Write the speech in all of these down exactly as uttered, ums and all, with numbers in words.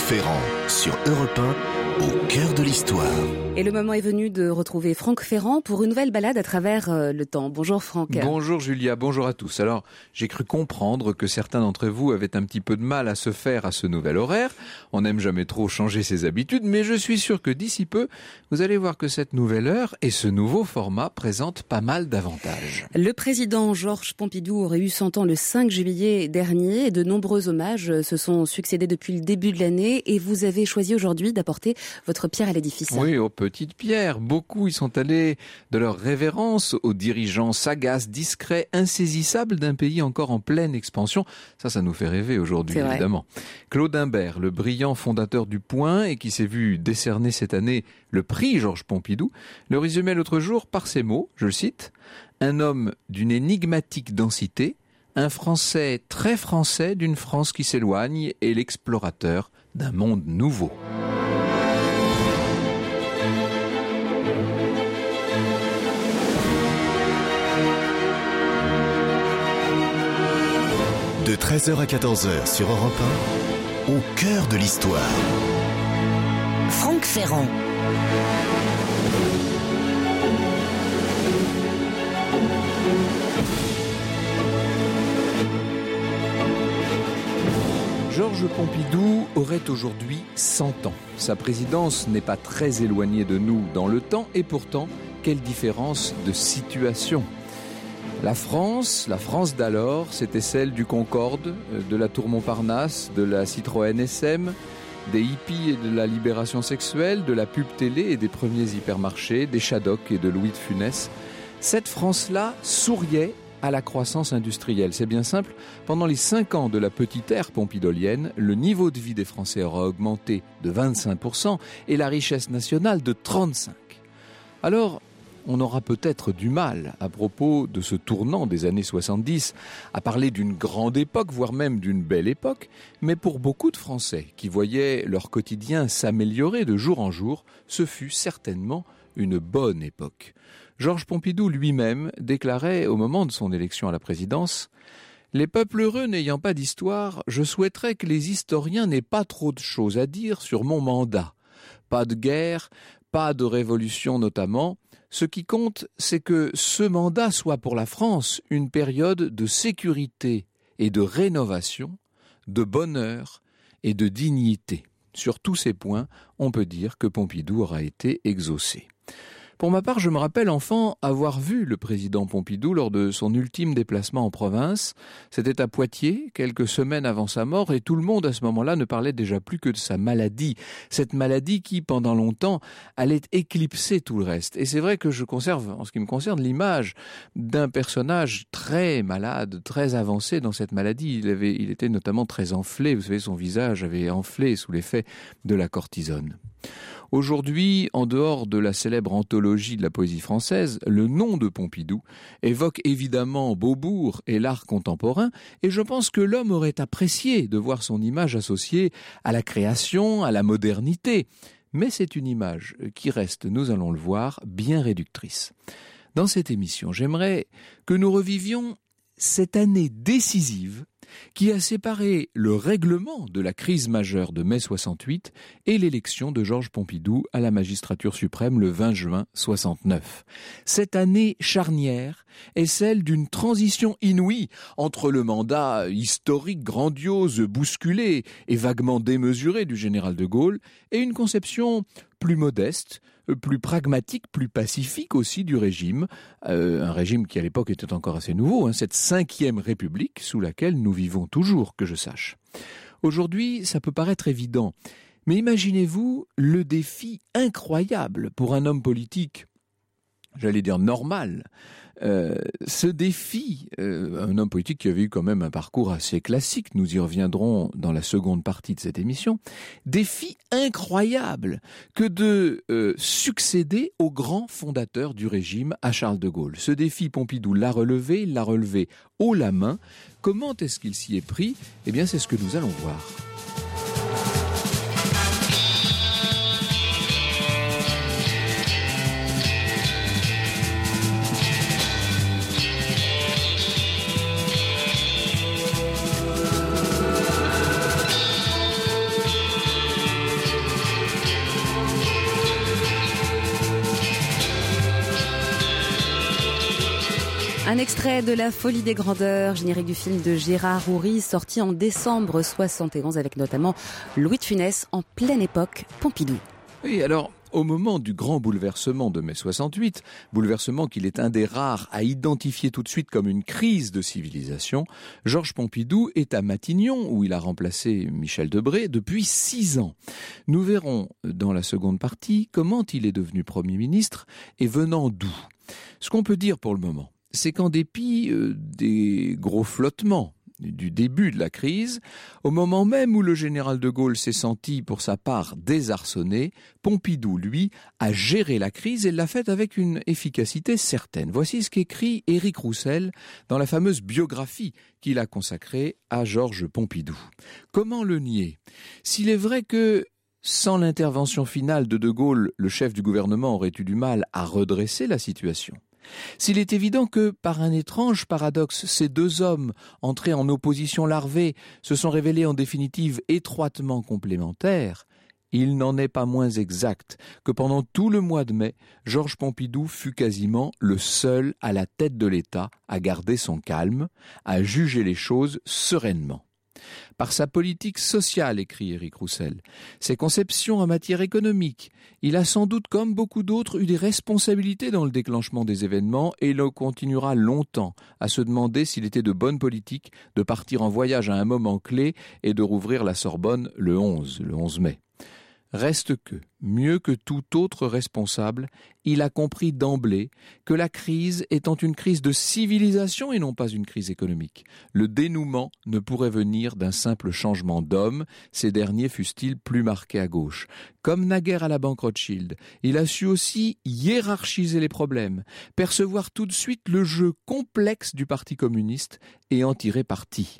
Ferrand, sur Europe un, au cœur de l'histoire. Et le moment est venu de retrouver Franck Ferrand pour une nouvelle balade à travers euh, le temps. Bonjour Franck. Bonjour Julia, bonjour à tous. Alors, j'ai cru comprendre que certains d'entre vous avaient un petit peu de mal à se faire à ce nouvel horaire. On n'aime jamais trop changer ses habitudes, mais je suis sûr que d'ici peu, vous allez voir que cette nouvelle heure et ce nouveau format présentent pas mal d'avantages. Le président Georges Pompidou aurait eu cent ans le cinq juillet dernier et de nombreux hommages se sont succédés depuis le début de l'année et vous avez choisi aujourd'hui d'apporter votre pierre à l'édifice. Oui, aux petites pierres. Beaucoup y sont allés de leur révérence aux dirigeants sagaces, discrets, insaisissables d'un pays encore en pleine expansion. Ça, ça nous fait rêver aujourd'hui, évidemment. Claude Imbert, le brillant fondateur du Point et qui s'est vu décerner cette année le prix Georges Pompidou, le résumait l'autre jour par ces mots, je le cite, « Un homme d'une énigmatique densité, un Français très français d'une France qui s'éloigne et l'explorateur d'un monde nouveau. » De treize heures à quatorze heures sur Europe un, au cœur de l'histoire. Franck Ferrand. Georges Pompidou aurait aujourd'hui cent ans. Sa présidence n'est pas très éloignée de nous dans le temps et pourtant, quelle différence de situation. La France, la France d'alors, c'était celle du Concorde, de la Tour Montparnasse, de la Citroën S M, des hippies et de la libération sexuelle, de la pub télé et des premiers hypermarchés, des Shadocks et de Louis de Funès. Cette France-là souriait à la croissance industrielle. C'est bien simple, pendant les cinq ans de la petite ère pompidolienne, le niveau de vie des Français aura augmenté de vingt-cinq pour cent et la richesse nationale de trente-cinq pour cent. Alors, on aura peut-être du mal, à propos de ce tournant des années soixante-dix, à parler d'une grande époque, voire même d'une belle époque, mais pour beaucoup de Français qui voyaient leur quotidien s'améliorer de jour en jour, ce fut certainement une bonne époque. Georges Pompidou lui-même déclarait au moment de son élection à la présidence « Les peuples heureux n'ayant pas d'histoire, je souhaiterais que les historiens n'aient pas trop de choses à dire sur mon mandat. Pas de guerre, pas de révolution notamment. Ce qui compte, c'est que ce mandat soit pour la France une période de sécurité et de rénovation, de bonheur et de dignité. » Sur tous ces points, on peut dire que Pompidou aura été exaucé. Pour ma part, je me rappelle enfant avoir vu le président Pompidou lors de son ultime déplacement en province. C'était à Poitiers, quelques semaines avant sa mort, et tout le monde à ce moment-là ne parlait déjà plus que de sa maladie. Cette maladie qui, pendant longtemps, allait éclipser tout le reste. Et c'est vrai que je conserve, en ce qui me concerne, l'image d'un personnage très malade, très avancé dans cette maladie. Il avait, il était notamment très enflé. Vous savez, son visage avait enflé sous l'effet de la cortisone. Aujourd'hui, en dehors de la célèbre anthologie de la poésie française, le nom de Pompidou évoque évidemment Beaubourg et l'art contemporain, et je pense que l'homme aurait apprécié de voir son image associée à la création, à la modernité. Mais c'est une image qui reste, nous allons le voir, bien réductrice. Dans cette émission, j'aimerais que nous revivions cette année décisive qui a séparé le règlement de la crise majeure de mai soixante-huit et l'élection de Georges Pompidou à la magistrature suprême le vingt juin soixante-neuf. Cette année charnière est celle d'une transition inouïe entre le mandat historique, grandiose, bousculé et vaguement démesuré du général de Gaulle et une conception plus modeste, plus pragmatique, plus pacifique aussi du régime, euh, un régime qui à l'époque était encore assez nouveau, hein, cette cinquième république sous laquelle nous vivons toujours, que je sache. Aujourd'hui, ça peut paraître évident, mais imaginez-vous le défi incroyable pour un homme politique, j'allais dire normal, euh, ce défi, euh, un homme politique qui avait eu quand même un parcours assez classique, nous y reviendrons dans la seconde partie de cette émission, défi incroyable que de euh, succéder au grand fondateur du régime, à Charles de Gaulle. Ce défi, Pompidou l'a relevé, il l'a relevé haut la main. Comment est-ce qu'il s'y est pris ? Eh bien, c'est ce que nous allons voir. Un extrait de La Folie des Grandeurs, générique du film de Gérard Houry, sorti en décembre soixante et onze avec notamment Louis de Funès en pleine époque Pompidou. Oui, alors, au moment du grand bouleversement de mai soixante-huit, bouleversement qu'il est un des rares à identifier tout de suite comme une crise de civilisation, Georges Pompidou est à Matignon, où il a remplacé Michel Debré, depuis six ans. Nous verrons dans la seconde partie comment il est devenu Premier ministre et venant d'où. Ce qu'on peut dire pour le moment, c'est qu'en dépit euh, des gros flottements du début de la crise, au moment même où le général de Gaulle s'est senti pour sa part désarçonné, Pompidou, lui, a géré la crise et l'a fait avec une efficacité certaine. Voici ce qu'écrit Éric Roussel dans la fameuse biographie qu'il a consacrée à Georges Pompidou. Comment le nier ? S'il est vrai que sans l'intervention finale de De Gaulle, le chef du gouvernement aurait eu du mal à redresser la situation. S'il est évident que, par un étrange paradoxe, ces deux hommes, entrés en opposition larvée, se sont révélés en définitive étroitement complémentaires, il n'en est pas moins exact que pendant tout le mois de mai, Georges Pompidou fut quasiment le seul à la tête de l'État à garder son calme, à juger les choses sereinement. Par sa politique sociale, écrit Éric Roussel, ses conceptions en matière économique, il a sans doute, comme beaucoup d'autres, eu des responsabilités dans le déclenchement des événements et il continuera longtemps à se demander s'il était de bonne politique de partir en voyage à un moment clé et de rouvrir la Sorbonne le onze, le onze mai. Reste que, mieux que tout autre responsable, il a compris d'emblée que la crise étant une crise de civilisation et non pas une crise économique, le dénouement ne pourrait venir d'un simple changement d'homme, ces derniers fussent-ils plus marqués à gauche. Comme naguère à la banque Rothschild, il a su aussi hiérarchiser les problèmes, percevoir tout de suite le jeu complexe du Parti communiste et en tirer parti.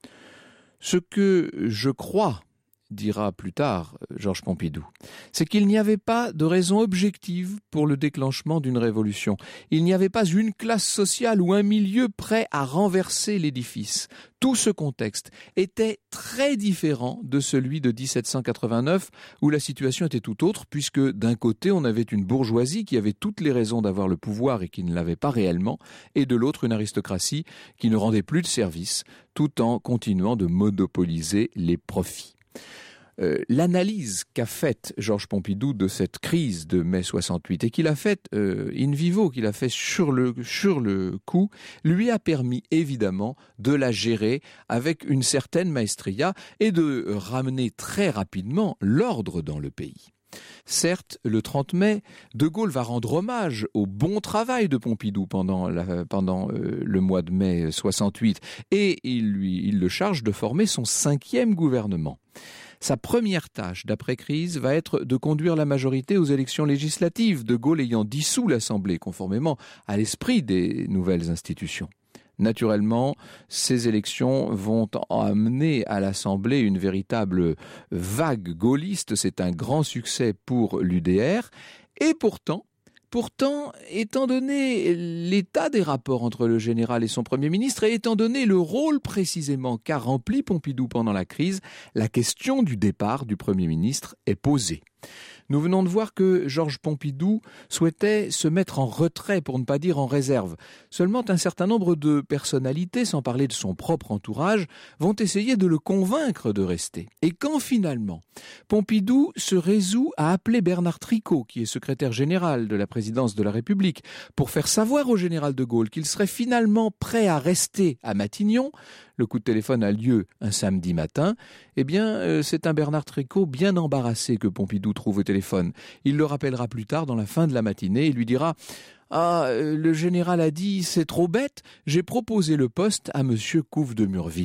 Ce que je crois, dira plus tard Georges Pompidou, c'est qu'il n'y avait pas de raison objective pour le déclenchement d'une révolution. Il n'y avait pas une classe sociale ou un milieu prêt à renverser l'édifice. Tout ce contexte était très différent de celui de dix-sept cent quatre-vingt-neuf, où la situation était tout autre, puisque d'un côté on avait une bourgeoisie qui avait toutes les raisons d'avoir le pouvoir et qui ne l'avait pas réellement, et de l'autre une aristocratie qui ne rendait plus de service, tout en continuant de monopoliser les profits. Euh, l'analyse qu'a faite Georges Pompidou de cette crise de mai soixante-huit et qu'il a faite euh, in vivo, qu'il a fait sur le, sur le coup, lui a permis évidemment de la gérer avec une certaine maestria et de ramener très rapidement l'ordre dans le pays. Certes, le trente mai, De Gaulle va rendre hommage au bon travail de Pompidou pendant, la, pendant euh, le mois de mai soixante-huit et il, lui, il le charge de former son cinquième gouvernement. Sa première tâche d'après-crise va être de conduire la majorité aux élections législatives, De Gaulle ayant dissous l'Assemblée conformément à l'esprit des nouvelles institutions. Naturellement, ces élections vont amener à l'Assemblée une véritable vague gaulliste. C'est un grand succès pour l'U D R. Et pourtant, Pourtant, étant donné l'état des rapports entre le général et son Premier ministre, et étant donné le rôle précisément qu'a rempli Pompidou pendant la crise, la question du départ du Premier ministre est posée. Nous venons de voir que Georges Pompidou souhaitait se mettre en retrait, pour ne pas dire en réserve. Seulement, un certain nombre de personnalités, sans parler de son propre entourage, vont essayer de le convaincre de rester. Et quand finalement, Pompidou se résout à appeler Bernard Tricot, qui est secrétaire général de la présidence de la République, pour faire savoir au général de Gaulle qu'il serait finalement prêt à rester à Matignon, le coup de téléphone a lieu un samedi matin, eh bien, euh, c'est un Bernard Tricot bien embarrassé que Pompidou trouve au téléphone. Il le rappellera plus tard dans la fin de la matinée et lui dira « Ah, euh, le général a dit, c'est trop bête, j'ai proposé le poste à monsieur Couve de Murville. »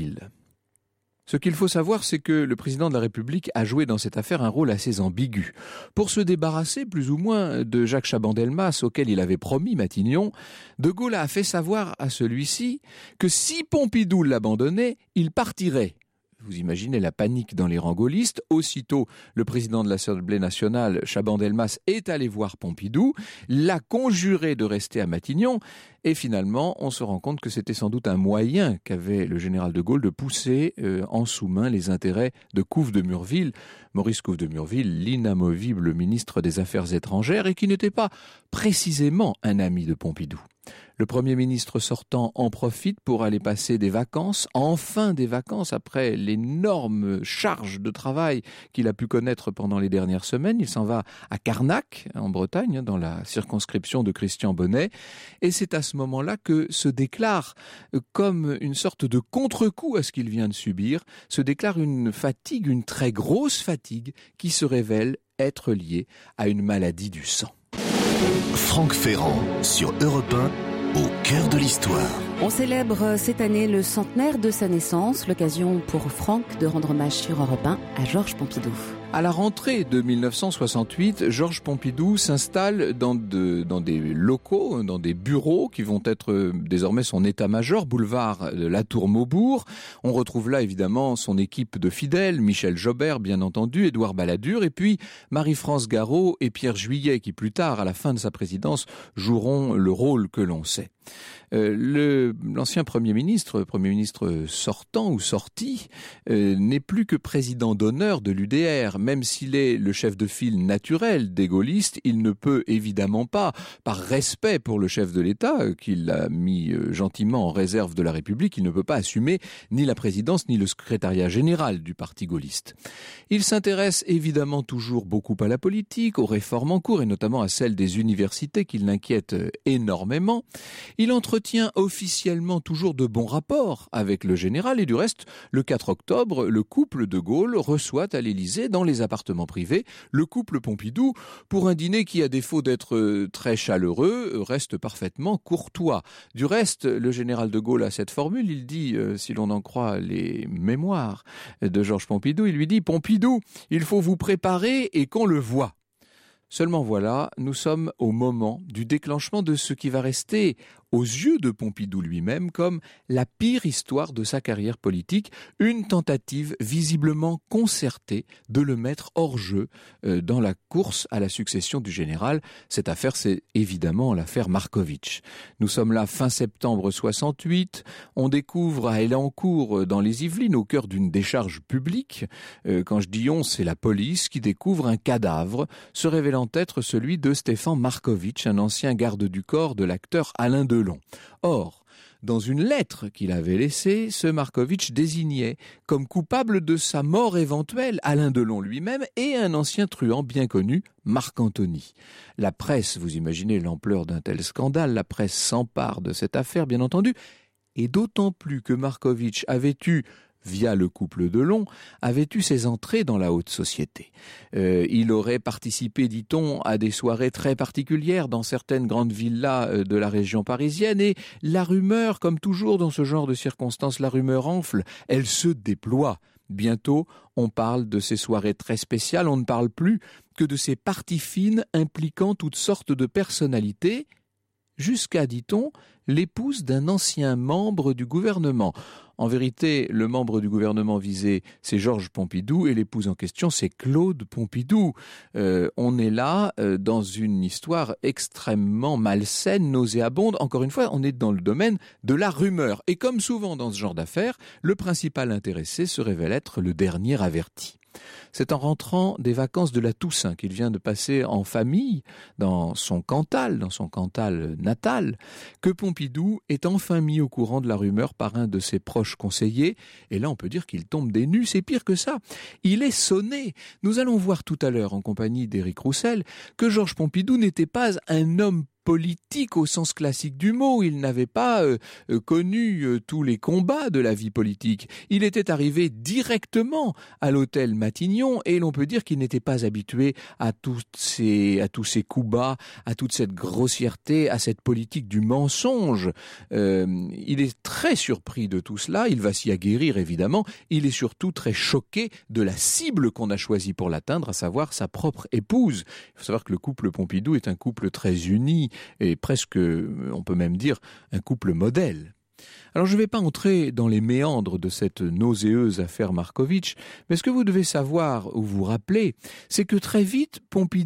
Ce qu'il faut savoir, c'est que le président de la République a joué dans cette affaire un rôle assez ambigu. Pour se débarrasser plus ou moins de Jacques Chaban-Delmas, auquel il avait promis Matignon, De Gaulle a fait savoir à celui-ci que si Pompidou l'abandonnait, il partirait. Vous imaginez la panique dans les rangs gaullistes. Aussitôt, le président de l'Assemblée nationale, Chaban-Delmas, est allé voir Pompidou, l'a conjuré de rester à Matignon, et finalement, on se rend compte que c'était sans doute un moyen qu'avait le général de Gaulle de pousser euh, en sous-main les intérêts de Couve de Murville, Maurice Couve de Murville, l'inamovible ministre des Affaires étrangères, et qui n'était pas précisément un ami de Pompidou. Le Premier ministre sortant en profite pour aller passer des vacances, enfin des vacances après l'énorme charge de travail qu'il a pu connaître pendant les dernières semaines. Il s'en va à Carnac, en Bretagne, dans la circonscription de Christian Bonnet. Et c'est à ce moment-là que se déclare, comme une sorte de contre-coup à ce qu'il vient de subir, se déclare une fatigue, une très grosse fatigue, qui se révèle être liée à une maladie du sang. Franck Ferrand sur Europe un, au cœur de l'histoire. On célèbre cette année le centenaire de sa naissance, l'occasion pour Franck de rendre hommage sur Europe un à Georges Pompidou. À la rentrée de mille neuf cent soixante-huit, Georges Pompidou s'installe dans, de, dans des locaux, dans des bureaux qui vont être désormais son état-major, boulevard de la Tour-Maubourg. On retrouve là évidemment son équipe de fidèles, Michel Jobert bien entendu, Édouard Balladur, et puis Marie-France Garot et Pierre Juillet qui plus tard, à la fin de sa présidence, joueront le rôle que l'on sait. Euh, le, l'ancien Premier ministre, Premier ministre sortant ou sorti, euh, n'est plus que président d'honneur de l'U D R. Même s'il est le chef de file naturel des gaullistes, il ne peut évidemment pas, par respect pour le chef de l'État, euh, qu'il a mis euh, gentiment en réserve de la République, il ne peut pas assumer ni la présidence ni le secrétariat général du parti gaulliste. Il s'intéresse évidemment toujours beaucoup à la politique, aux réformes en cours et notamment à celles des universités qui l'inquiètent énormément. Il entretient officiellement toujours de bons rapports avec le général et du reste, le quatre octobre, le couple de Gaulle reçoit à l'Élysée, dans les appartements privés, le couple Pompidou pour un dîner qui, à défaut d'être très chaleureux, reste parfaitement courtois. Du reste, le général de Gaulle a cette formule, il dit, euh, si l'on en croit les mémoires de Georges Pompidou, il lui dit « Pompidou, il faut vous préparer et qu'on le voie ». Seulement voilà, nous sommes au moment du déclenchement de ce qui va rester, aux yeux de Pompidou lui-même, comme la pire histoire de sa carrière politique, une tentative visiblement concertée de le mettre hors jeu euh, dans la course à la succession du général. Cette affaire, c'est évidemment l'affaire Markovitch. Nous sommes là fin septembre soixante-huit, on découvre à Elancourt, dans les Yvelines, au cœur d'une décharge publique, euh, quand je dis on, c'est la police qui découvre un cadavre, se révélant être celui de Stéphane Markovitch, un ancien garde du corps de l'acteur Alain Delon. Or, dans une lettre qu'il avait laissée, ce Markovitch désignait comme coupable de sa mort éventuelle Alain Delon lui-même et un ancien truand bien connu, Marc Antony. La presse, vous imaginez l'ampleur d'un tel scandale, la presse s'empare de cette affaire, bien entendu, et d'autant plus que Markovitch avait eu, via le couple Delon, avait eu ses entrées dans la haute société. Euh, il aurait participé, dit-on, à des soirées très particulières dans certaines grandes villas de la région parisienne et la rumeur, comme toujours dans ce genre de circonstances, la rumeur enfle, elle se déploie. Bientôt, on parle de ces soirées très spéciales, on ne parle plus que de ces parties fines impliquant toutes sortes de personnalités, jusqu'à, dit-on, l'épouse d'un ancien membre du gouvernement. En vérité, le membre du gouvernement visé, c'est Georges Pompidou et l'épouse en question, c'est Claude Pompidou. Euh, on est là euh, dans une histoire extrêmement malsaine, nauséabonde. Encore une fois, on est dans le domaine de la rumeur. Et comme souvent dans ce genre d'affaires, le principal intéressé se révèle être le dernier averti. C'est en rentrant des vacances de la Toussaint qu'il vient de passer en famille dans son Cantal, dans son Cantal natal, que Pompidou est enfin mis au courant de la rumeur par un de ses proches conseillers. Et là, on peut dire qu'il tombe des nues, c'est pire que ça. Il est sonné. Nous allons voir tout à l'heure, en compagnie d'Éric Roussel, que Georges Pompidou n'était pas un homme politique au sens classique du mot. Il n'avait pas euh, euh, connu euh, tous les combats de la vie politique. Il était arrivé directement à l'hôtel Matignon et l'on peut dire qu'il n'était pas habitué à, toutes ces, à tous ces coups bas, à toute cette grossièreté, à cette politique du mensonge. Euh, il est très surpris de tout cela. Il va s'y aguerrir évidemment. Il est surtout très choqué de la cible qu'on a choisie pour l'atteindre, à savoir sa propre épouse. Il faut savoir que le couple Pompidou est un couple très uni et presque, on peut même dire, un couple modèle. Alors je ne vais pas entrer dans les méandres de cette nauséeuse affaire Markovitch, mais ce que vous devez savoir ou vous rappeler, c'est que très vite, Pompidou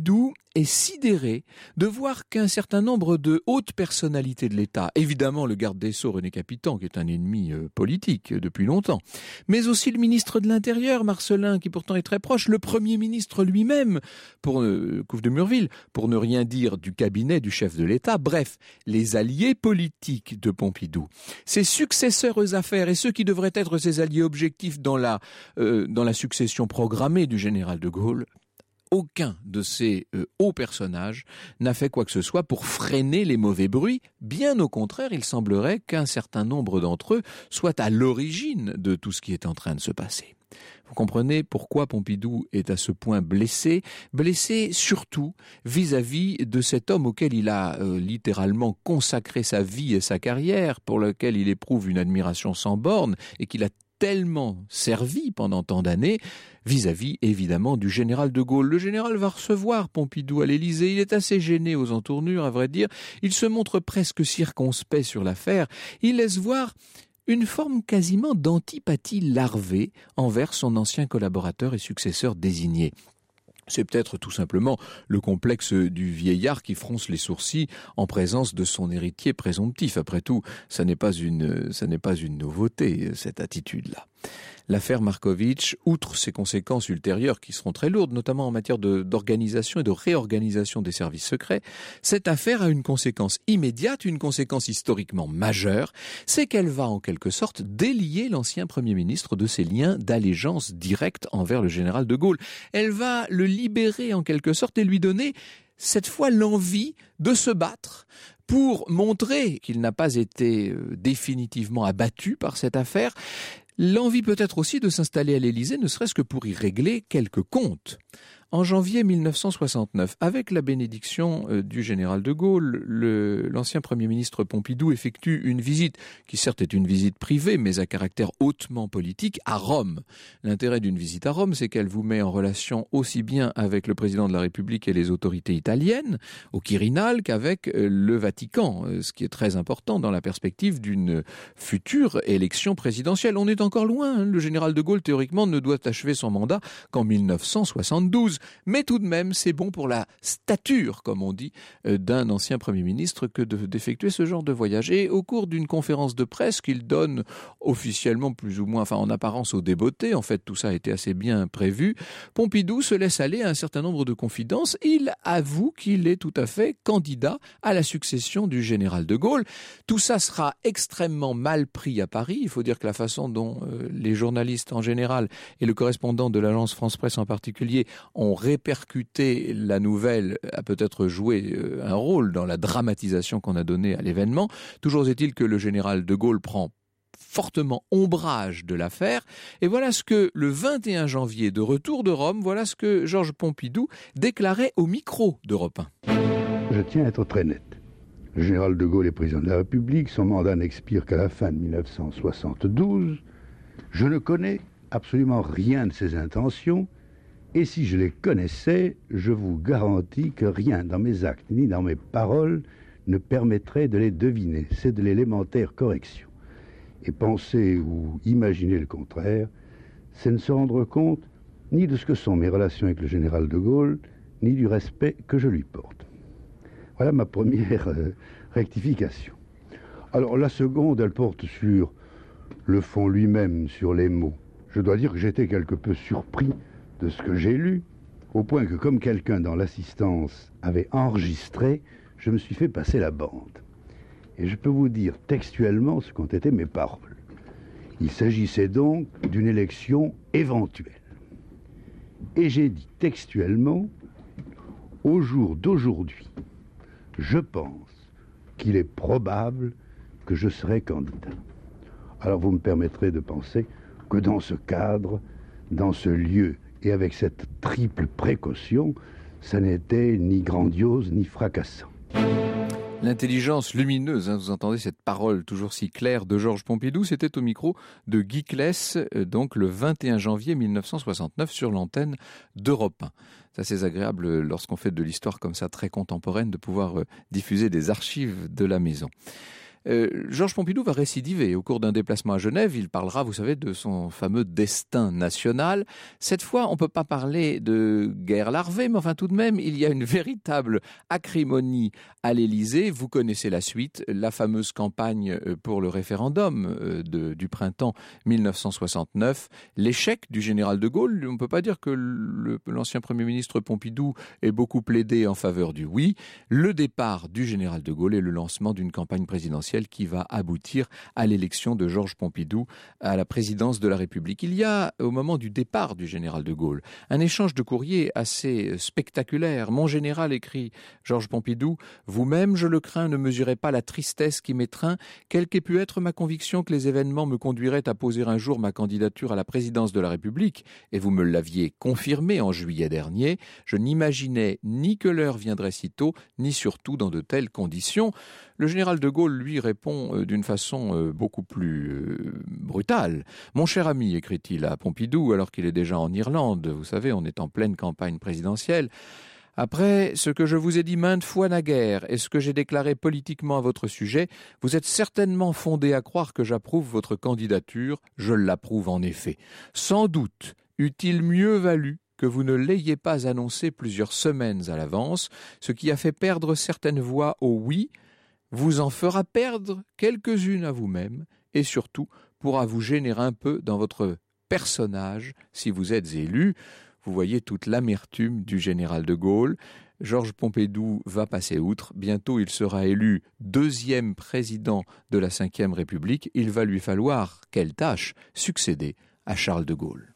est sidéré de voir qu'un certain nombre de hautes personnalités de l'État, évidemment le garde des Sceaux René Capitan, qui est un ennemi euh, politique euh, depuis longtemps, mais aussi le ministre de l'Intérieur, Marcellin, qui pourtant est très proche, le Premier ministre lui-même, pour euh, Couve de Murville, pour ne rien dire du cabinet du chef de l'État, bref, les alliés politiques de Pompidou, ses successeurs aux affaires et ceux qui devraient être ses alliés objectifs dans la, euh, dans la succession programmée du général de Gaulle, aucun de ces euh, hauts personnages n'a fait quoi que ce soit pour freiner les mauvais bruits. Bien au contraire, il semblerait qu'un certain nombre d'entre eux soient à l'origine de tout ce qui est en train de se passer. Vous comprenez pourquoi Pompidou est à ce point blessé, blessé surtout vis-à-vis de cet homme auquel il a euh, littéralement consacré sa vie et sa carrière, pour lequel il éprouve une admiration sans borne et qu'il a tellement servi pendant tant d'années, vis-à-vis évidemment du général de Gaulle. Le général va recevoir Pompidou à l'Élysée, il est assez gêné aux entournures, à vrai dire, il se montre presque circonspect sur l'affaire, il laisse voir une forme quasiment d'antipathie larvée envers son ancien collaborateur et successeur désigné. C'est peut-être tout simplement le complexe du vieillard qui fronce les sourcils en présence de son héritier présomptif. Après tout, ça n'est pas une, ça n'est pas une nouveauté, cette attitude-là. L'affaire Markovitch, outre ses conséquences ultérieures qui seront très lourdes, notamment en matière de, d'organisation et de réorganisation des services secrets, cette affaire a une conséquence immédiate, une conséquence historiquement majeure, c'est qu'elle va en quelque sorte délier l'ancien Premier ministre de ses liens d'allégeance directe envers le général de Gaulle. Elle va le libérer en quelque sorte et lui donner cette fois l'envie de se battre pour montrer qu'il n'a pas été définitivement abattu par cette affaire. L'envie peut-être aussi de s'installer à l'Élysée, ne serait-ce que pour y régler quelques comptes. En janvier mille neuf cent soixante-neuf, avec la bénédiction euh, du général de Gaulle, le, l'ancien Premier ministre Pompidou effectue une visite, qui certes est une visite privée, mais à caractère hautement politique, à Rome. L'intérêt d'une visite à Rome, c'est qu'elle vous met en relation aussi bien avec le président de la République et les autorités italiennes, au Quirinal, qu'avec euh, le Vatican, euh, ce qui est très important dans la perspective d'une future élection présidentielle. On est encore loin, hein. Le général de Gaulle, théoriquement, ne doit achever son mandat qu'en mille neuf cent soixante-douze. Mais tout de même, c'est bon pour la stature, comme on dit, d'un ancien Premier ministre que de, d'effectuer ce genre de voyage. Et au cours d'une conférence de presse qu'il donne officiellement plus ou moins, enfin en apparence au débeauté, en fait tout ça a été assez bien prévu, Pompidou se laisse aller à un certain nombre de confidences. Il avoue qu'il est tout à fait candidat à la succession du général de Gaulle. Tout ça sera extrêmement mal pris à Paris. Il faut dire que la façon dont euh, les journalistes en général et le correspondant de l'agence France-Presse en particulier ont répercuté la nouvelle, a peut-être joué un rôle dans la dramatisation qu'on a donnée à l'événement. Toujours est-il que le général de Gaulle prend fortement ombrage de l'affaire. Et voilà ce que, le vingt et un janvier, de retour de Rome, voilà ce que Georges Pompidou déclarait au micro d'Europe un. Je tiens à être très net. Le général de Gaulle est président de la République, son mandat n'expire qu'à la fin de mille neuf cent soixante-douze. Je ne connais absolument rien de ses intentions. Et si je les connaissais, je vous garantis que rien dans mes actes ni dans mes paroles ne permettrait de les deviner. C'est de l'élémentaire correction. Et penser ou imaginer le contraire, c'est ne se rendre compte ni de ce que sont mes relations avec le général de Gaulle, ni du respect que je lui porte. Voilà ma première euh, rectification. Alors la seconde, elle porte sur le fond lui-même, sur les mots. Je dois dire que j'étais quelque peu surpris de ce que j'ai lu, au point que comme quelqu'un dans l'assistance avait enregistré, je me suis fait passer la bande. Et je peux vous dire textuellement ce qu'ont été mes paroles. Il s'agissait donc d'une élection éventuelle. Et j'ai dit textuellement, au jour d'aujourd'hui, je pense qu'il est probable que je serai candidat. Alors vous me permettrez de penser que dans ce cadre, dans ce lieu, et avec cette triple précaution, ça n'était ni grandiose ni fracassant. L'intelligence lumineuse, hein, vous entendez cette parole toujours si claire de Georges Pompidou, c'était au micro de Guy Claes, euh, donc le vingt et un janvier mille neuf cent soixante-neuf sur l'antenne d'Europe un. C'est assez agréable lorsqu'on fait de l'histoire comme ça très contemporaine de pouvoir euh, diffuser des archives de la maison. Euh, Georges Pompidou va récidiver. Au cours d'un déplacement à Genève, il parlera, vous savez, de son fameux destin national. Cette fois, on ne peut pas parler de guerre larvée, mais enfin tout de même, il y a une véritable acrimonie à l'Élysée. Vous connaissez la suite, la fameuse campagne pour le référendum de, du printemps mille neuf cent soixante-neuf, l'échec du général de Gaulle. On ne peut pas dire que le, l'ancien Premier ministre Pompidou ait beaucoup plaidé en faveur du oui. Le départ du général de Gaulle et le lancement d'une campagne présidentielle qui va aboutir à l'élection de Georges Pompidou à la présidence de la République. Il y a, au moment du départ du général de Gaulle, un échange de courrier assez spectaculaire. Mon général, écrit Georges Pompidou, vous-même, je le crains, ne mesurez pas la tristesse qui m'étreint, quelle qu'ait pu être ma conviction que les événements me conduiraient à poser un jour ma candidature à la présidence de la République, et vous me l'aviez confirmé en juillet dernier, je n'imaginais ni que l'heure viendrait si tôt, ni surtout dans de telles conditions. Le général de Gaulle, lui, répond euh, d'une façon euh, beaucoup plus euh, brutale. « Mon cher ami, écrit-il à Pompidou, alors qu'il est déjà en Irlande, vous savez, on est en pleine campagne présidentielle, après ce que je vous ai dit maintes fois naguère et ce que j'ai déclaré politiquement à votre sujet, vous êtes certainement fondé à croire que j'approuve votre candidature, je l'approuve en effet. Sans doute eût-il mieux valu que vous ne l'ayez pas annoncé plusieurs semaines à l'avance, ce qui a fait perdre certaines voix au oui, vous en fera perdre quelques-unes à vous-même et surtout pourra vous gêner un peu dans votre personnage si vous êtes élu. » Vous voyez toute l'amertume du général de Gaulle. Georges Pompidou va passer outre. Bientôt, il sera élu deuxième président de la cinquième République. Il va lui falloir, quelle tâche, succéder à Charles de Gaulle.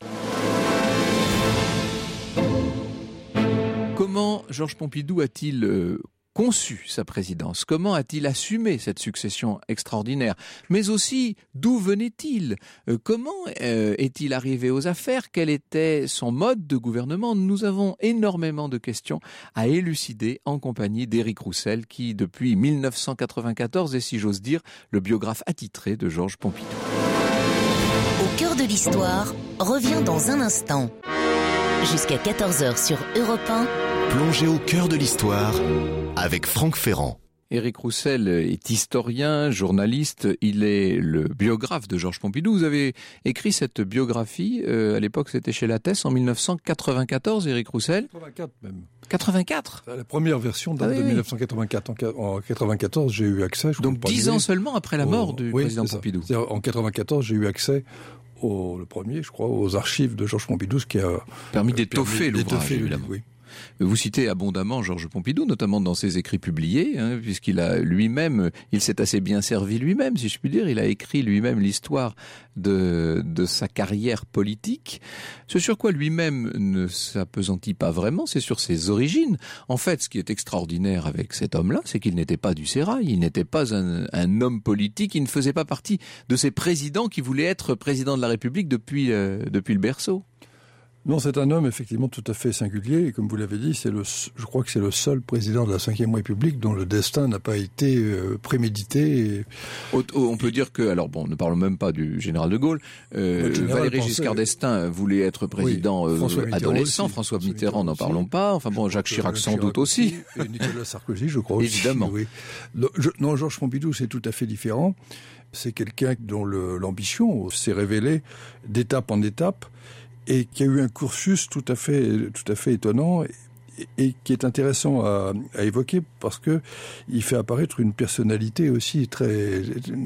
Comment Georges Pompidou a-t-il euh, conçu sa présidence? Comment a-t-il assumé cette succession extraordinaire? Mais aussi, d'où venait-il? euh, Comment euh, est-il arrivé aux affaires? Quel était son mode de gouvernement? Nous avons énormément de questions à élucider en compagnie d'Éric Roussel, qui, depuis mille neuf cent quatre-vingt-quatorze, est, si j'ose dire, le biographe attitré de Georges Pompidou. Au cœur de l'histoire revient dans un instant. Jusqu'à quatorze heures sur Europe un. Plongez au cœur de l'histoire avec Franck Ferrand. Éric Roussel est historien, journaliste, il est le biographe de Georges Pompidou. Vous avez écrit cette biographie, euh, à l'époque c'était chez Lattès, en mille neuf cent quatre-vingt-quatorze, Éric Roussel. quatre-vingt-quatre même. quatre-vingt-quatre. La première version date ah, oui, de mille neuf cent quatre-vingt-quatre. En quatre-vingt-quatorze, j'ai eu accès. Je Donc dix ans seulement après la mort au... du oui, président Pompidou. En quatre-vingt-quatorze, j'ai eu accès au, le premier, je crois, aux archives de Georges Pompidou, ce qui a permis d'étoffer l'ouvrage, évidemment. Oui. Vous citez abondamment Georges Pompidou, notamment dans ses écrits publiés, hein, puisqu'il a lui-même, il s'est assez bien servi lui-même, si je puis dire. Il a écrit lui-même l'histoire de, de sa carrière politique. Ce sur quoi lui-même ne s'appesantit pas vraiment, c'est sur ses origines. En fait, ce qui est extraordinaire avec cet homme-là, c'est qu'il n'était pas du sérail, il n'était pas un, un homme politique, il ne faisait pas partie de ces présidents qui voulaient être président de la République depuis, euh, depuis le berceau. Non, c'est un homme effectivement tout à fait singulier et comme vous l'avez dit, c'est le, je crois que c'est le seul président de la cinquième République dont le destin n'a pas été euh, prémédité. Et... On peut dire que, alors bon, ne parlons même pas du général de Gaulle, euh, Valéry pensait... Giscard d'Estaing voulait être président oui, François euh, adolescent, aussi. François Mitterrand, n'en parlons pas, enfin bon, Jacques Chirac sans doute aussi. Et Nicolas Sarkozy, je crois aussi. Évidemment. Oui. Non, Georges Pompidou, c'est tout à fait différent. C'est quelqu'un dont le, l'ambition s'est révélée d'étape en étape, et qui a eu un cursus tout à fait, tout à fait étonnant et, et qui est intéressant à, à évoquer parce que il fait apparaître une personnalité aussi très,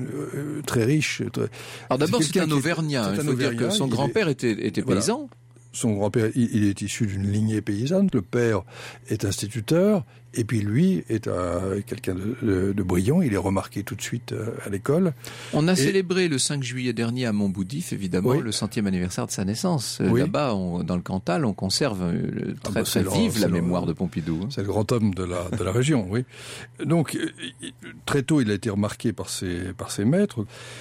très riche. Très... Alors d'abord, c'est, c'est un Auvergnat. Il faut dire que son grand-père est, était, était paysan. Voilà. Son grand-père, il, il est issu d'une lignée paysanne. Le père est instituteur. Et puis lui est un, quelqu'un de, de, de brillant, il est remarqué tout de suite à l'école. On a et... célébré le cinq juillet dernier à Montboudif, évidemment, oui. le centième anniversaire de sa naissance. Oui. Là-bas, on, dans le Cantal, on conserve le, très, ah bah très vive le, la mémoire le, de Pompidou. C'est le grand homme de la, de la région, oui. Donc, très tôt, il a été remarqué par ses, par ses maîtres.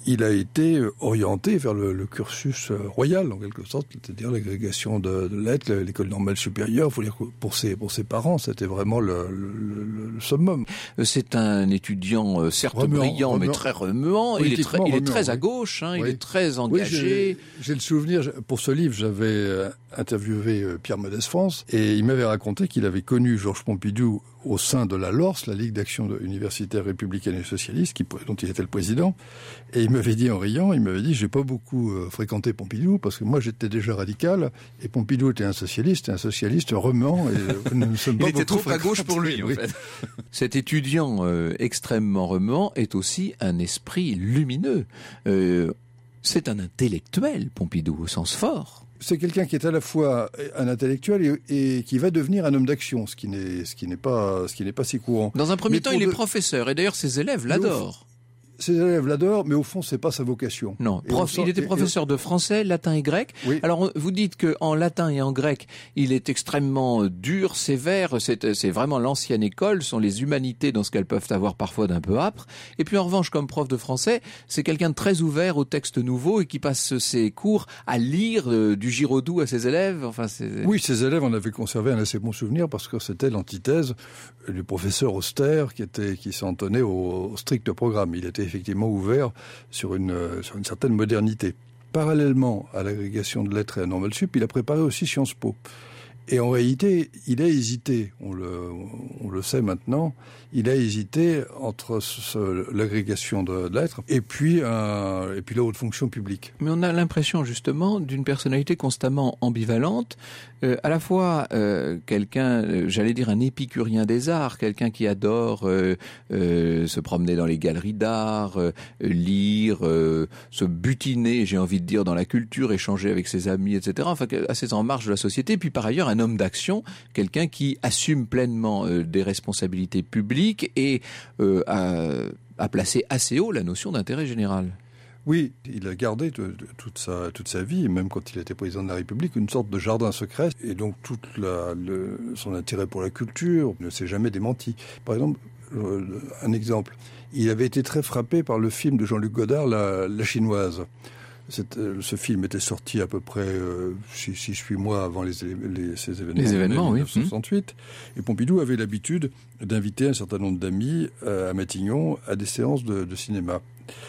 il a été orienté vers le, le cursus royal, en quelque sorte, c'est-à-dire l'agrégation de, de lettres, l'école normale supérieure. Il faut dire que pour ses, pour ses parents, c'était vraiment le, le, le summum. C'est un étudiant, certes remuant, brillant, remuant. mais très remuant. Il est très, il est très remuant, à gauche, hein, oui. Il est très engagé. Oui, j'ai, j'ai le souvenir, pour ce livre, j'avais interviewé Pierre Mendès France, et il m'avait raconté qu'il avait connu Georges Pompidou au sein de la L O R S, la Ligue d'action universitaire républicaine et socialiste, qui, dont il était le président. Et il m'avait dit en riant, il m'avait dit, j'ai pas beaucoup euh, fréquenté Pompidou, parce que moi j'étais déjà radical, et Pompidou était un socialiste, et un socialiste remuant, et euh, nous ne sommes pas il était trop fréquentés. à gauche pour lui, en oui. fait. Cet étudiant euh, extrêmement remuant est aussi un esprit lumineux. Euh, c'est un intellectuel, Pompidou, au sens fort. C'est quelqu'un qui est à la fois un intellectuel et, et qui va devenir un homme d'action, ce qui n'est, ce qui n'est pas, ce qui n'est pas si courant. Dans un premier mais temps, il de... est professeur, et d'ailleurs ses élèves l'adorent. Ses élèves l'adorent, mais au fond, c'est pas sa vocation. Non, prof, sort, il était professeur et, et... de français, latin et grec. Oui. Alors, vous dites qu'en latin et en grec, il est extrêmement dur, sévère. C'est, c'est vraiment l'ancienne école, ce sont les humanités dans ce qu'elles peuvent avoir parfois d'un peu âpre. Et puis, en revanche, comme prof de français, c'est quelqu'un de très ouvert aux textes nouveaux et qui passe ses cours à lire euh, du Giraudoux à ses élèves. Enfin, c'est... Oui, ses élèves en avaient conservé un assez bon souvenir parce que c'était l'antithèse du professeur austère qui était, qui s'en tenait au, au strict programme. Il était effectivement ouvert sur une, sur une certaine modernité. Parallèlement à l'agrégation de lettres et à Normal Sup, il a préparé aussi Sciences Po. Et en réalité, il a hésité, on le, on le sait maintenant, il a hésité entre ce, l'agrégation de lettres et puis, un, et puis la haute fonction publique. Mais on a l'impression justement d'une personnalité constamment ambivalente, euh, à la fois euh, quelqu'un, euh, j'allais dire un épicurien des arts, quelqu'un qui adore euh, euh, se promener dans les galeries d'art, euh, lire, euh, se butiner, j'ai envie de dire, dans la culture, échanger avec ses amis, et cetera. Enfin, assez en marge de la société. Puis par ailleurs, un homme d'action, quelqu'un qui assume pleinement euh, des responsabilités publiques et euh, a, a placé assez haut la notion d'intérêt général. Oui, il a gardé de, de, toute, sa, toute sa vie, même quand il était président de la République, une sorte de jardin secret. Et donc tout la, le, son intérêt pour la culture ne s'est jamais démenti. Par exemple, euh, un exemple, il avait été très frappé par le film de Jean-Luc Godard, La, la Chinoise. Cette, ce film était sorti à peu près euh, six, six, huit mois avant les, les, ces événements, les événements de oui. dix-neuf cent soixante-huit. Et Pompidou avait l'habitude d'inviter un certain nombre d'amis euh, à Matignon à des séances de, de cinéma.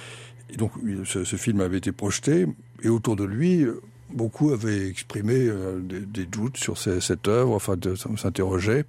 Et donc ce, ce film avait été projeté et autour de lui, beaucoup avaient exprimé euh, des, des doutes sur ces, cette œuvre, enfin de, s'interrogeaient.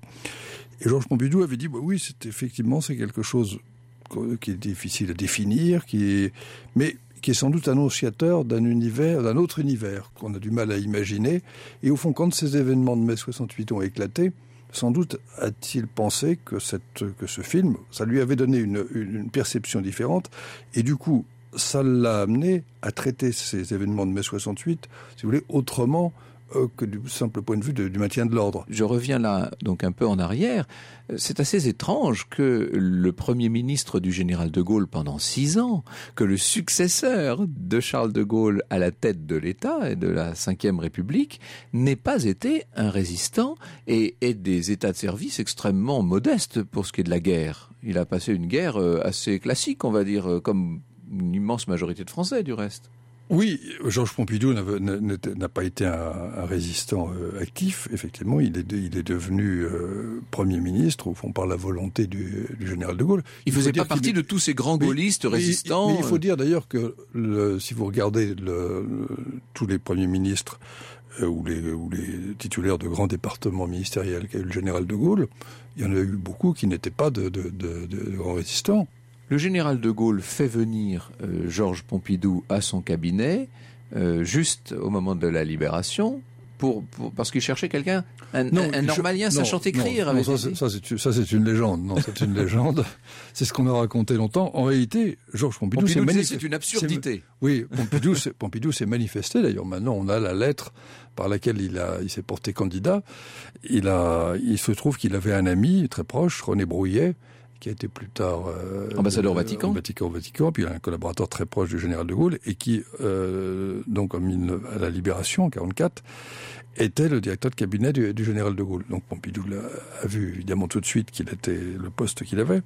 Et Georges Pompidou avait dit bah oui, c'est effectivement c'est quelque chose qui est difficile à définir, qui est mais qui est sans doute annonciateur d'un univers, d'un autre univers qu'on a du mal à imaginer. Et au fond, quand ces événements de mai soixante-huit ont éclaté, sans doute a-t-il pensé que, cette, que ce film, ça lui avait donné une, une perception différente. Et du coup, ça l'a amené à traiter ces événements de mai soixante-huit, si vous voulez, autrement euh, que du simple point de vue de, du maintien de l'ordre. Je reviens là donc un peu en arrière. C'est assez étrange que le Premier ministre du général de Gaulle pendant six ans, que le successeur de Charles de Gaulle à la tête de l'État et de la cinquième République n'ait pas été un résistant et ait des états de service extrêmement modestes pour ce qui est de la guerre. Il a passé une guerre assez classique, on va dire, comme une immense majorité de Français du reste. Oui, Georges Pompidou n'a, n'a pas été un, un résistant euh, actif. Effectivement, il est, de, il est devenu euh, Premier ministre, au fond, par la volonté du, du général de Gaulle. Il ne faisait pas partie de tous ces grands gaullistes mais, résistants. Mais, mais il faut dire d'ailleurs que le, si vous regardez le, le, tous les premiers ministres euh, ou, les, ou les titulaires de grands départements ministériels qu'a eu le général de Gaulle, il y en a eu beaucoup qui n'étaient pas de, de, de, de grands résistants. Le général de Gaulle fait venir euh, Georges Pompidou à son cabinet euh, juste au moment de la Libération pour, pour parce qu'il cherchait quelqu'un, un, non, un, un normalien sachant écrire. Non, avec non, ça, c'est, ça, c'est, ça c'est une légende. Non, c'est une légende. C'est ce qu'on a raconté longtemps. En réalité, Georges Pompidou, Pompidou c'est, manif- c'est une absurdité. C'est, oui, Pompidou, c'est, Pompidou s'est manifesté. D'ailleurs, maintenant, on a la lettre par laquelle il a, il s'est porté candidat. Il a, il se trouve qu'il avait un ami très proche, René Brouillet, qui a été plus tard euh, ambassadeur au Vatican. Vatican, au Vatican, puis il a un collaborateur très proche du général de Gaulle, et qui, euh, donc en mille, à la Libération, en quarante-quatre, était le directeur de cabinet du, du général de Gaulle. Donc Pompidou a, a vu évidemment tout de suite qu'il était le poste qu'il avait,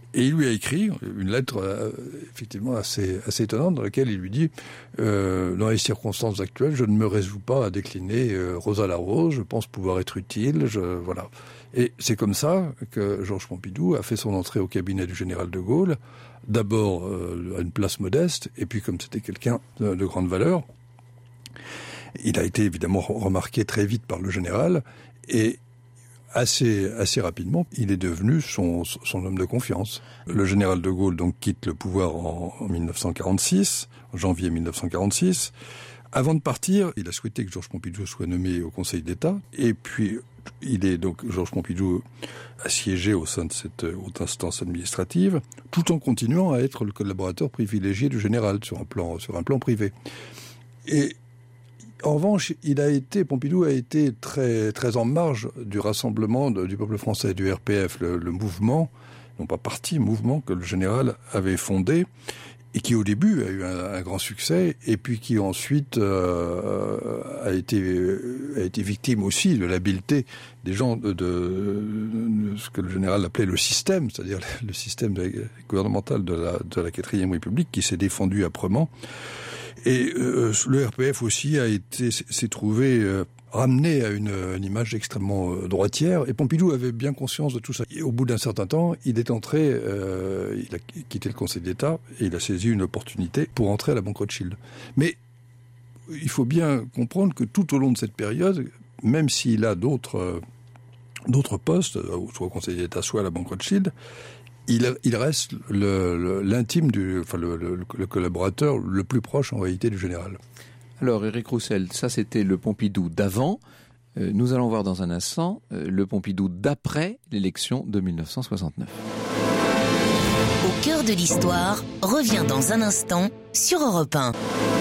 Et il lui a écrit une lettre euh, effectivement assez, assez étonnante dans laquelle il lui dit euh, « Dans les circonstances actuelles, je ne me résous pas à décliner euh, Rosa la Rose, je pense pouvoir être utile. Je, » voilà. Et c'est comme ça que Georges Pompidou a fait son entrée au cabinet du général de Gaulle, d'abord euh, à une place modeste, et puis comme c'était quelqu'un de, de grande valeur, il a été évidemment remarqué très vite par le général, et Assez, assez rapidement, il est devenu son, son homme de confiance. Le général de Gaulle donc quitte le pouvoir en, en mille neuf cent quarante-six, en janvier mille neuf cent quarante-six. Avant de partir, il a souhaité que Georges Pompidou soit nommé au Conseil d'État. Et puis, il est donc Georges Pompidou assiégé au sein de cette haute instance administrative, tout en continuant à être le collaborateur privilégié du général sur un plan, sur un plan privé. Et en revanche, il a été, Pompidou a été très, très en marge du rassemblement de, du peuple français, du R P F, le, le mouvement, non pas parti, mouvement que le général avait fondé et qui au début a eu un, un grand succès et puis qui ensuite euh, a été a été victime aussi de l'habileté des gens de, de, de ce que le général appelait le système, c'est-à-dire le système gouvernemental de la, de la quatrième République qui s'est défendu âprement. Et euh, le R P F aussi a été s'est trouvé euh, ramené à une, une image extrêmement euh, droitière. Et Pompidou avait bien conscience de tout ça. Et au bout d'un certain temps, il est entré, euh, il a quitté le Conseil d'État et il a saisi une opportunité pour entrer à la Banque Rothschild. Mais il faut bien comprendre que tout au long de cette période, même s'il a d'autres euh, d'autres postes, soit au Conseil d'État, soit à la Banque Rothschild, Il, il reste le, le, l'intime du, enfin le, le, le collaborateur le plus proche en réalité du général. Alors Éric Roussel, ça c'était le Pompidou d'avant. Euh, nous allons voir dans un instant euh, le Pompidou d'après l'élection de mille neuf cent soixante-neuf. Au cœur de l'histoire revient dans un instant sur Europe un.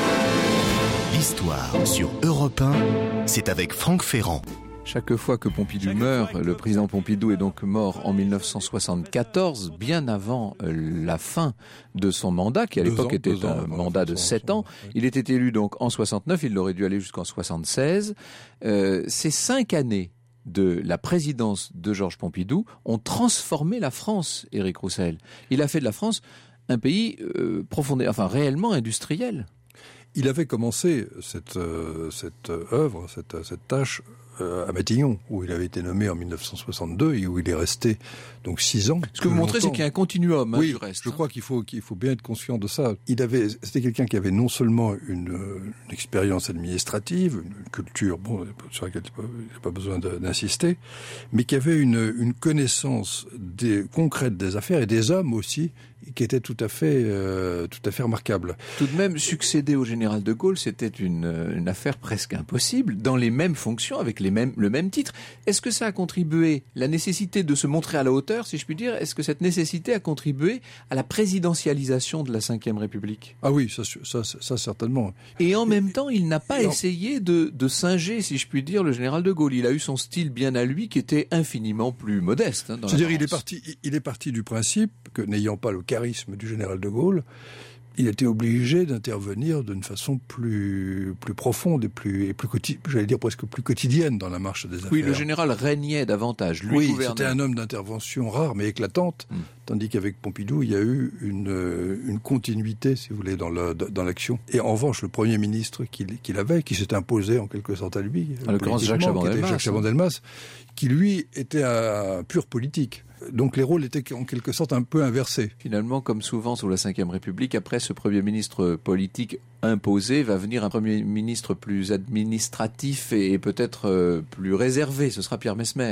L'histoire sur Europe un, c'est avec Franck Ferrand. Chaque fois que Pompidou meurt, le président Pompidou est donc mort en mille neuf cent soixante-quatorze, bien avant la fin de son mandat, qui à l'époque ans, était un ans, mandat de sept ans. Il était élu donc en soixante-neuf, il aurait dû aller jusqu'en soixante-seize. Euh, ces cinq années de la présidence de Georges Pompidou ont transformé la France, Éric Roussel. Il a fait de la France un pays euh, profondément, enfin réellement industriel. Il avait commencé cette, euh, cette œuvre, cette, cette tâche euh, à Matignon, où il avait été nommé en mille neuf cent soixante-deux et où il est resté donc six ans. Ce que vous montrez, c'est qu'il y a un continuum hein, oui, du reste. Je hein. crois qu'il faut, qu'il faut bien être conscient de ça. Il avait, c'était quelqu'un qui avait non seulement une, une expérience administrative, une culture, bon, sur laquelle il n'y a pas besoin de, d'insister, mais qui avait une, une connaissance des, concrète des affaires et des hommes aussi, qui était tout à fait, euh, tout à fait remarquable. Tout de même, succéder au général de Gaulle, c'était une, une affaire presque impossible, dans les mêmes fonctions, avec les mêmes, le même titre. Est-ce que ça a contribué, la nécessité de se montrer à la hauteur, si je puis dire, est-ce que cette nécessité a contribué à la présidentialisation de la cinquième République ? Ah oui, ça, ça, ça, ça certainement. Et en même temps, il n'a pas non. essayé de, de singer, si je puis dire, le général de Gaulle. Il a eu son style bien à lui, qui était infiniment plus modeste. Hein, dans C'est-à-dire, il est parti, il est parti du principe que, n'ayant pas le charisme du général de Gaulle, il était obligé d'intervenir d'une façon plus, plus profonde et plus, et plus quotidienne, j'allais dire presque plus quotidienne dans la marche des affaires. Oui, le général régnait davantage, lui oui, gouvernait. C'était un homme d'intervention rare mais éclatante, mm. tandis qu'avec Pompidou, il y a eu une, une continuité, si vous voulez, dans, le, dans l'action. Et en revanche, le Premier ministre qu'il, qu'il avait, qui s'est imposé en quelque sorte à lui, à l'occurrence Jacques Chaban-Delmas, Jacques Chaban-Delmas, qui lui était un pur politique. Donc les rôles étaient en quelque sorte un peu inversés. Finalement, comme souvent sous la cinquième République, après ce Premier ministre politique imposé, va venir un Premier ministre plus administratif et peut-être plus réservé. Ce sera Pierre Messmer.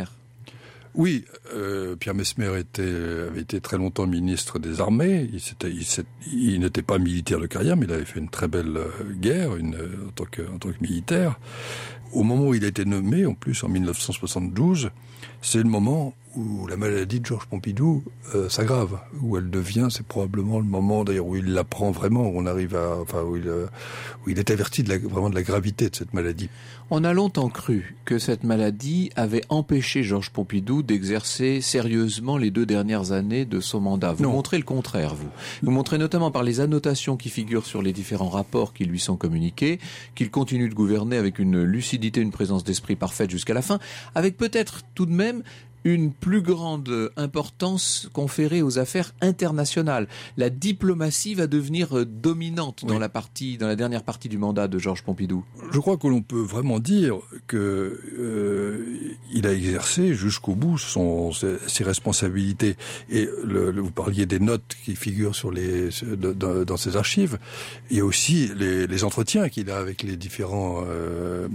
Oui, euh, Pierre Messmer était, avait été très longtemps ministre des Armées. Il, s'était, il, s'était, il n'était pas militaire de carrière, mais il avait fait une très belle guerre une, en, tant que, en tant que militaire. Au moment où il a été nommé, en plus en mille neuf cent soixante-douze, c'est le moment où la maladie de Georges Pompidou euh, s'aggrave, où elle devient, c'est probablement le moment d'ailleurs où il l'apprend vraiment, où on arrive à, enfin où il, euh, où il est averti de la, vraiment de la gravité de cette maladie. On a longtemps cru que cette maladie avait empêché Georges Pompidou d'exercer sérieusement les deux dernières années de son mandat. Vous non. montrez le contraire, vous. Vous montrez notamment par les annotations qui figurent sur les différents rapports qui lui sont communiqués, qu'il continue de gouverner avec une lucidité, une présence d'esprit parfaite jusqu'à la fin, avec peut-être tout de même une plus grande importance conférée aux affaires internationales. La diplomatie va devenir dominante oui. dans la partie, dans la dernière partie du mandat de Georges Pompidou. Je crois que l'on peut vraiment dire que euh, il a exercé jusqu'au bout son, ses, ses responsabilités. Et le, le, vous parliez des notes qui figurent sur les, de, de, dans ses archives. Il y a aussi les, les entretiens qu'il a avec les différents euh,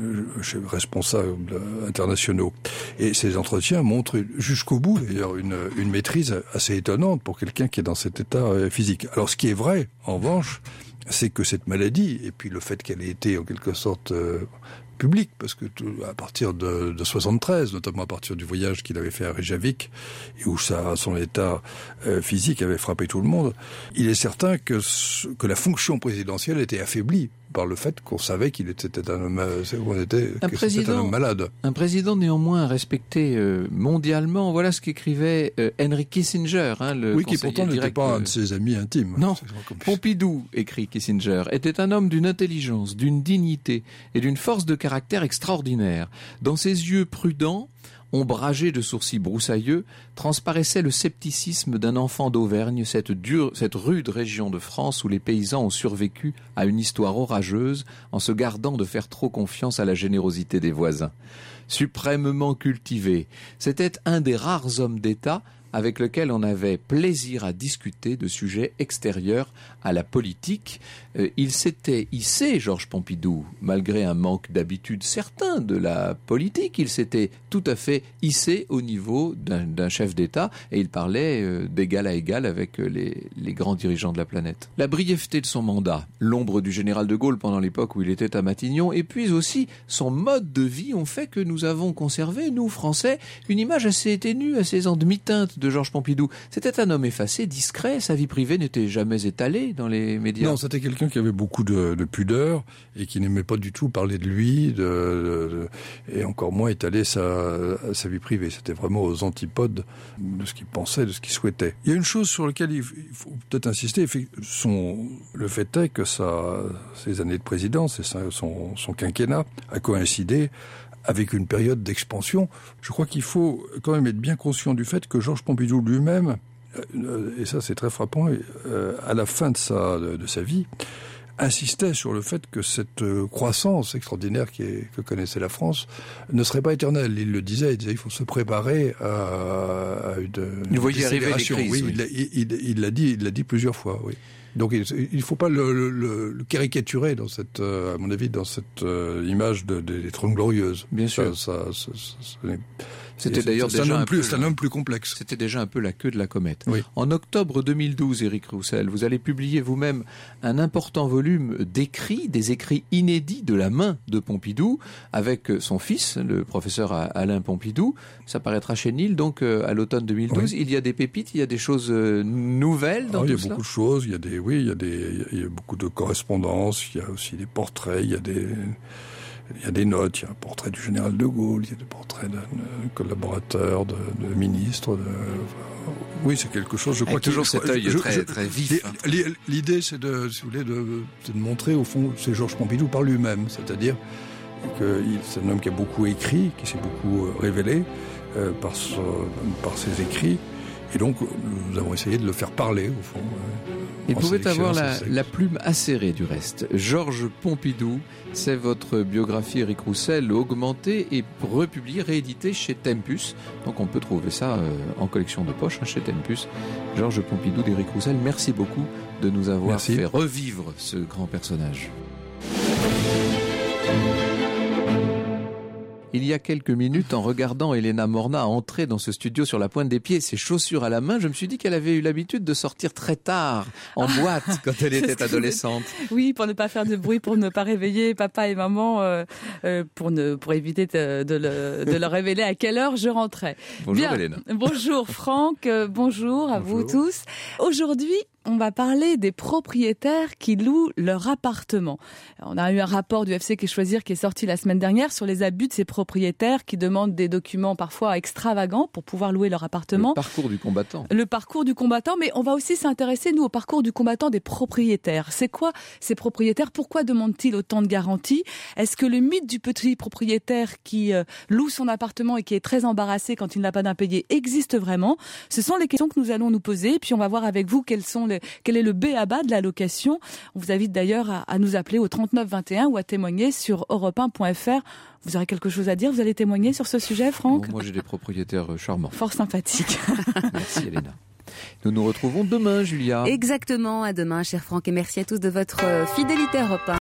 responsables internationaux. Et ces entretiens montrent jusqu'au bout, d'ailleurs, une, une maîtrise assez étonnante pour quelqu'un qui est dans cet état physique. Alors, ce qui est vrai, en revanche, c'est que cette maladie, et puis le fait qu'elle ait été en quelque sorte euh, publique, parce que tout, à partir de, de soixante-treize, notamment à partir du voyage qu'il avait fait à Reykjavik, et où ça, son état euh, physique avait frappé tout le monde, il est certain que, que la fonction présidentielle était affaiblie par le fait qu'on savait qu'il était un homme, on était, un, que président, un homme malade. Un président néanmoins respecté euh, mondialement. Voilà ce qu'écrivait euh, Henry Kissinger. Hein, le oui, qui pourtant n'était pas euh... un de ses amis intimes. Non, Pompidou, écrit Kissinger, était un homme d'une intelligence, d'une dignité et d'une force de caractère extraordinaire. Dans ses yeux prudents, ombragé de sourcils broussailleux, transparaissait le scepticisme d'un enfant d'Auvergne, cette, dure, cette rude région de France où les paysans ont survécu à une histoire orageuse en se gardant de faire trop confiance à la générosité des voisins. Suprêmement cultivé, c'était un des rares hommes d'État avec lequel on avait plaisir à discuter de sujets extérieurs à la politique. Euh, il s'était hissé, Georges Pompidou, malgré un manque d'habitude certain de la politique, il s'était tout à fait hissé au niveau d'un, d'un chef d'État et il parlait euh, d'égal à égal avec les, les grands dirigeants de la planète. La brièveté de son mandat, l'ombre du général de Gaulle pendant l'époque où il était à Matignon, et puis aussi son mode de vie ont fait que nous avons conservé, nous Français, une image assez ténue, assez en demi-teinte de Georges Pompidou. C'était un homme effacé, discret, sa vie privée n'était jamais étalée dans les médias. Non, c'était quelqu'un qui avait beaucoup de, de pudeur et qui n'aimait pas du tout parler de lui de, de, de, et encore moins étaler sa, sa vie privée. C'était vraiment aux antipodes de ce qu'il pensait, de ce qu'il souhaitait. Il y a une chose sur laquelle il faut peut-être insister, son, le fait est que sa, ses années de présidence et sa, son, son quinquennat a coïncidé avec une période d'expansion. Je crois qu'il faut quand même être bien conscient du fait que Georges Pompidou lui-même, et ça c'est très frappant, à la fin de sa, de sa vie, insistait sur le fait que cette croissance extraordinaire qui est, que connaissait la France ne serait pas éternelle. Il le disait, il disait il faut se préparer à, à une, une décélération. Oui, oui. Il, il, il l'a dit, il l'a dit plusieurs fois, oui. Donc il ne faut pas le, le, le caricaturer dans cette, euh, à mon avis, dans cette euh, image de, de, des Trente Glorieuses. Bien sûr. Ça, ça, ça, ça, C'était d'ailleurs c'est déjà un, un, plus, peu, c'est un homme plus complexe. C'était déjà un peu la queue de la comète. Oui. En octobre deux mille douze, Éric Roussel, vous allez publier vous-même un important volume d'écrits, des écrits inédits de la main de Pompidou, avec son fils, le professeur Alain Pompidou. Ça paraîtra chez Nil, donc à l'automne deux mille douze. Oui. Il y a des pépites, il y a des choses nouvelles dans Alors, tout il y a cela. beaucoup de choses. Il y a des, oui, il y a des, il y a beaucoup de correspondances. Il y a aussi des portraits. Il y a des Il y a des notes, il y a un portrait du général de Gaulle, il y a des portraits d'un collaborateur, de, de ministre. De, enfin, oui, c'est quelque chose, je crois Avec toujours cet œil je, très, je, très vif. L'idée, c'est de, si vous voulez, de, de montrer, au fond, c'est Georges Pompidou par lui-même. C'est-à-dire que c'est un homme qui a beaucoup écrit, qui s'est beaucoup révélé euh, par, son, par ses écrits. Et donc, nous avons essayé de le faire parler, au fond. Il pouvait avoir la, la plume acérée, du reste. Georges Pompidou, c'est votre biographie, Éric Roussel, augmentée et republiée, rééditée chez Tempus. Donc on peut trouver ça euh, en collection de poche, hein, chez Tempus. Georges Pompidou d'Éric Roussel, merci beaucoup de nous avoir merci. fait revivre ce grand personnage. Il y a quelques minutes, en regardant Elena Morna entrer dans ce studio sur la pointe des pieds, ses chaussures à la main, je me suis dit qu'elle avait eu l'habitude de sortir très tard en boîte quand elle était adolescente. Oui, pour ne pas faire de bruit, pour ne pas réveiller papa et maman, euh, euh, pour ne pour éviter de, de, le, de leur révéler à quelle heure je rentrais. Bonjour Bien. Elena. Bonjour Franck, euh, bonjour à bonjour. vous tous. Aujourd'hui, on va parler des propriétaires qui louent leur appartement. On a eu un rapport du F C Qu'est Choisir qui est sorti la semaine dernière sur les abus de ces propriétaires qui demandent des documents parfois extravagants pour pouvoir louer leur appartement. Le parcours du combattant. Le parcours du combattant, mais on va aussi s'intéresser, nous, au parcours du combattant des propriétaires. C'est quoi ces propriétaires? Pourquoi demandent-ils autant de garanties? Est-ce que le mythe du petit propriétaire qui euh, loue son appartement et qui est très embarrassé quand il n'a pas d'impayé existe vraiment? Ce sont les questions que nous allons nous poser, puis on va voir avec vous quels sont les, quel est le b a ba de la location. On vous invite d'ailleurs à, à nous appeler au trente-neuf vingt et un ou à témoigner sur europe un point f r. Vous aurez quelque chose à dire? Vous allez témoigner sur ce sujet, Franck? Bon, moi, j'ai des propriétaires charmants. Fort sympathiques. Merci, Elena. Nous nous retrouvons demain, Julia. Exactement, à demain, cher Franck, et merci à tous de votre fidélité à Europe un.